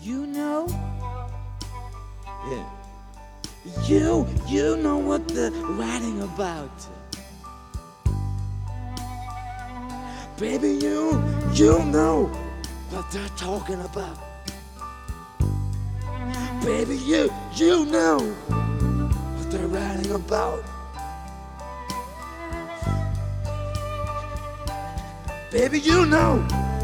You know? Yeah. You know what they're writing about. Baby, you know what they're talking about. Baby, you know what they're writing about. Baby, you know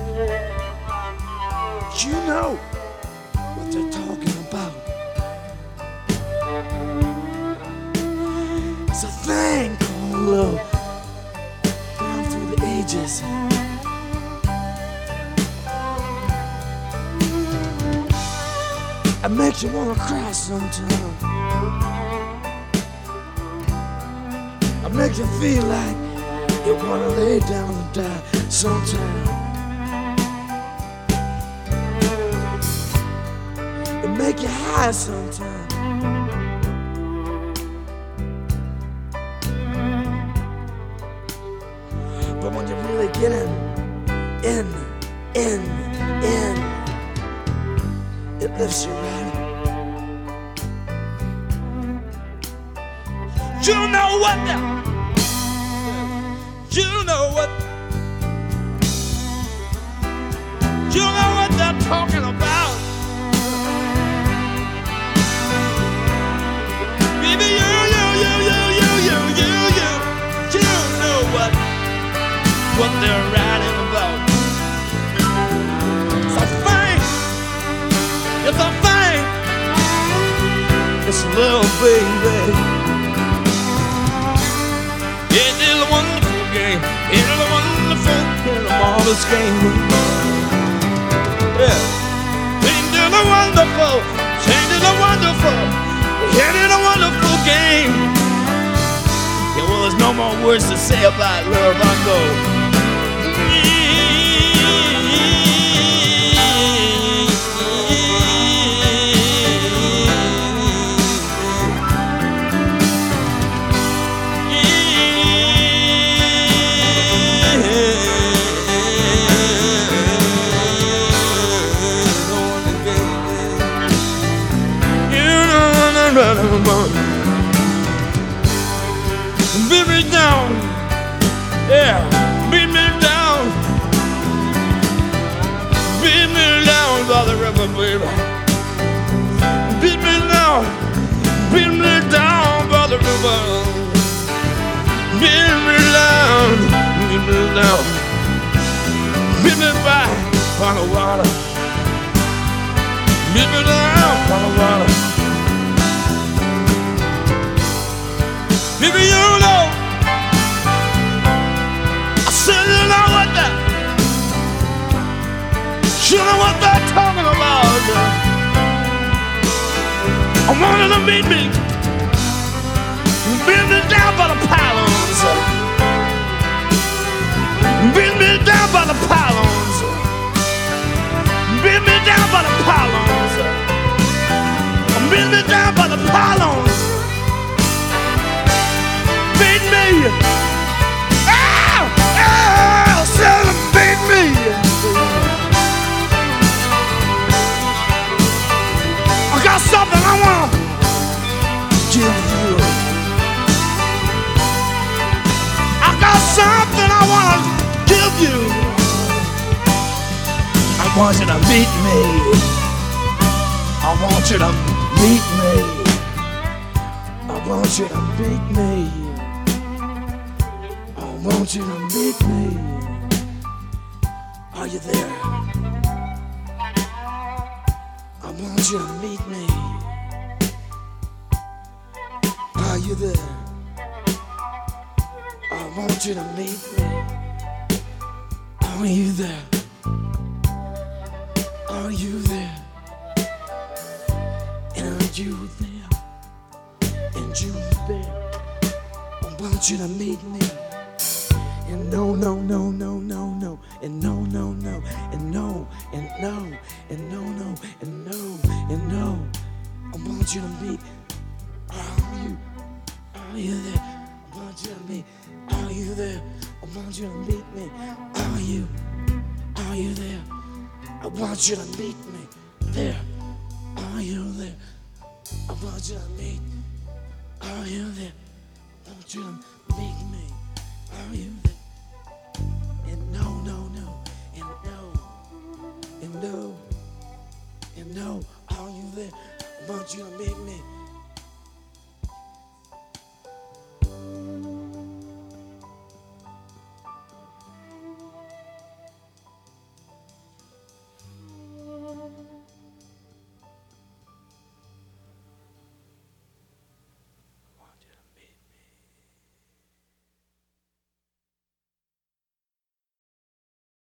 what they're talking about. It's a thing called love down through the ages. It makes you wanna cry sometimes. It makes you feel like you wanna lay down and die sometimes. It make you high sometimes. But when you really get in, it lifts you right up. You know what now? You know what they're talking about. Baby, you know what they're writing about. It's a thing. It's a thing. It's love, baby. It is a wonderful game. It is a wonderful, marvelous game. Yeah. It is a wonderful. It is a wonderful. It is a wonderful game. Yeah, well, there's no more words to say about love. I go. Beat me down, yeah, beat me down by the river, baby. Beat me down by the river. Beat me down, beat me back by the water. Beat me down by the water. Baby, you know, I said you know what they're talking about. I wanted to meet me, beat me down by the pylons, beat me down by the pylons, beat me down by the pylons, beat me down by the pylons. Beat me! Ow! Said beat me! I got something I wanna give you. I got something I wanna give you. I want you to meet me. I want you to meet me. I want you to meet me. I want you to meet me. Are you there? I want you to meet me. Are you there? I want you to meet me. Are you there? Are you there? And are you there? And you there? I want you to meet me. And no, and no, and no, I want you to meet. Are you there? I want you to meet. Are you there? I want you to meet me. Are you there? I want you to meet me. there? Are you there? I want you to meet. Are you there? I want you to meet me. Are you there? And no, no, no, and no, and no, and no. Are you there? I want you to meet me.